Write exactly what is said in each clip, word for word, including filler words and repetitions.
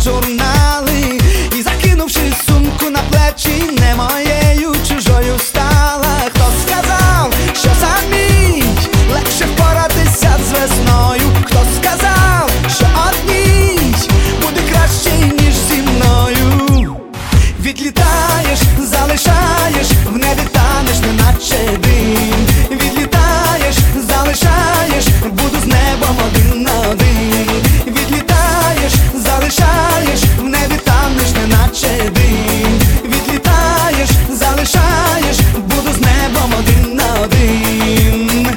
журнали, і закинувши сумку на плечі, не моєю чужою стала. Хто сказав, що самій легше впоратися з весною? Хто сказав, що одній буде краще, ніж зі мною? Відлітаєш, залишаєш, в небі танеш, неначе дим. Відлітаєш, залишаєш, буду з небом один на один. Відлітаєш, залишаєш, в небі танеш, неначе дим. Відлітаєш, залишаєш, буду з небом один на один.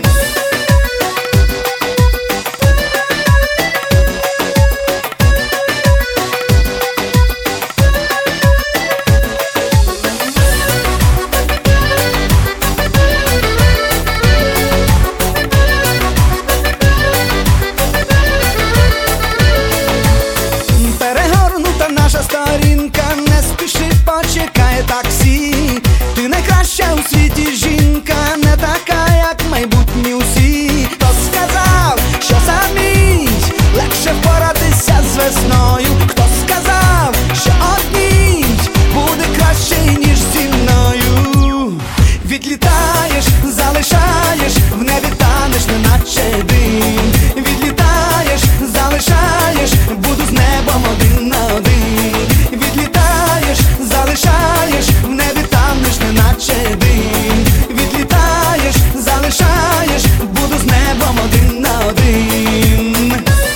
Наша сторінка, не спіши, почекає таксі. Ти найкраща у світі жінка, не така, як майбутні усі. Хто сказав, що самій легше впоратися з весною? Хто сказав, що одній буде краще, ніж зі мною? Відлітаєш, залишаєш, в небі танеш, неначе дим. Відлітаєш, залишаєш, буду з небом один на один. Залишаєш, в небі танеш, неначе дим. Відлітаєш, залишаєш, буду з небом один на один.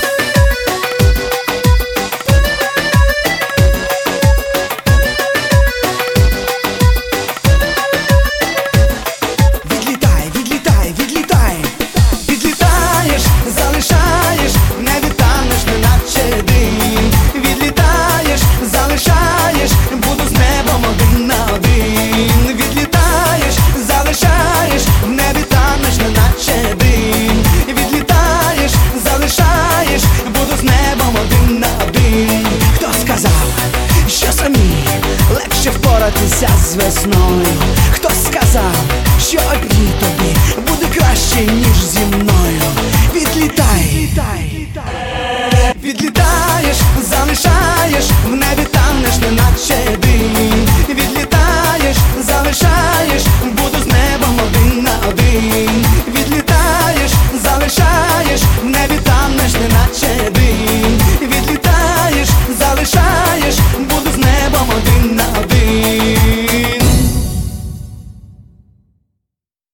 Відлітай, відлітай, відлітай. Відлітаєш, залишаєш, в небі танеш, неначе дим. Відлітаєш, залишаєш, буду з небом один на один. Відлітаєш, залишаєш, в небі танеш, неначе дим. Відлітаєш, залишаєш, буду з небом один на один. Хто сказав, що самі легше впоратися з весною? Хто сказав, що одній тобі буде краще, ніж зі мною? Відлітай, відлітаєш, залишаєш,